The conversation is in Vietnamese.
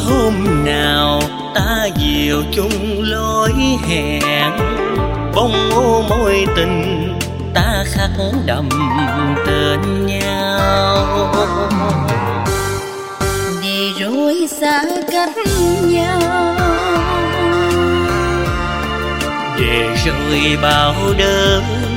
Hôm nào ta diều chung lối hẹn, bông ô mối tình ta khắc đậm tên nhau. Vì rồi xa cách nhau, về rồi bao đớn